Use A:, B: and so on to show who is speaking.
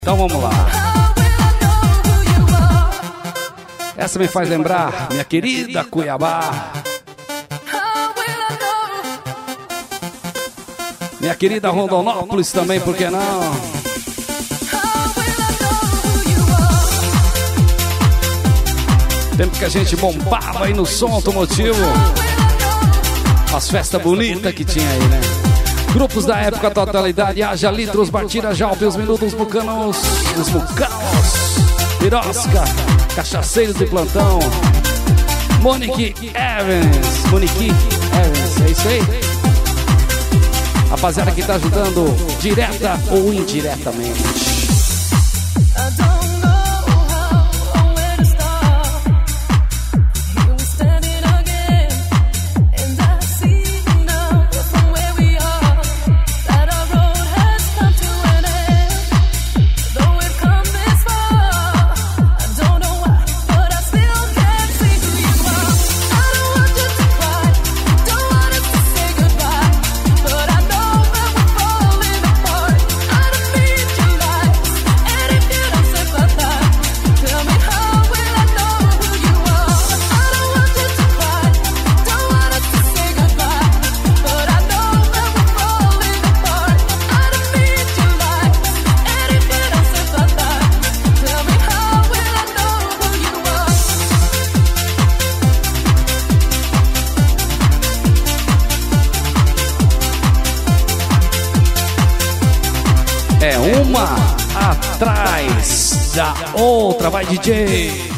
A: Então vamos lá. Essa me faz lembrar minha querida Cuiabá. Minha querida Rondonópolis também, por que não? Tempo que a gente bombava aí no som automotivo. As festas bonitas que tinha aí, né? Grupos da época, totalidade, haja litros, batida já, os minutos, bucanos, os bucanos, pirosca, cachaceiros de plantão, Monique Evans, é isso aí? Rapaziada que tá ajudando, direta ou indiretamente. É uma atrás da outra, vai DJ.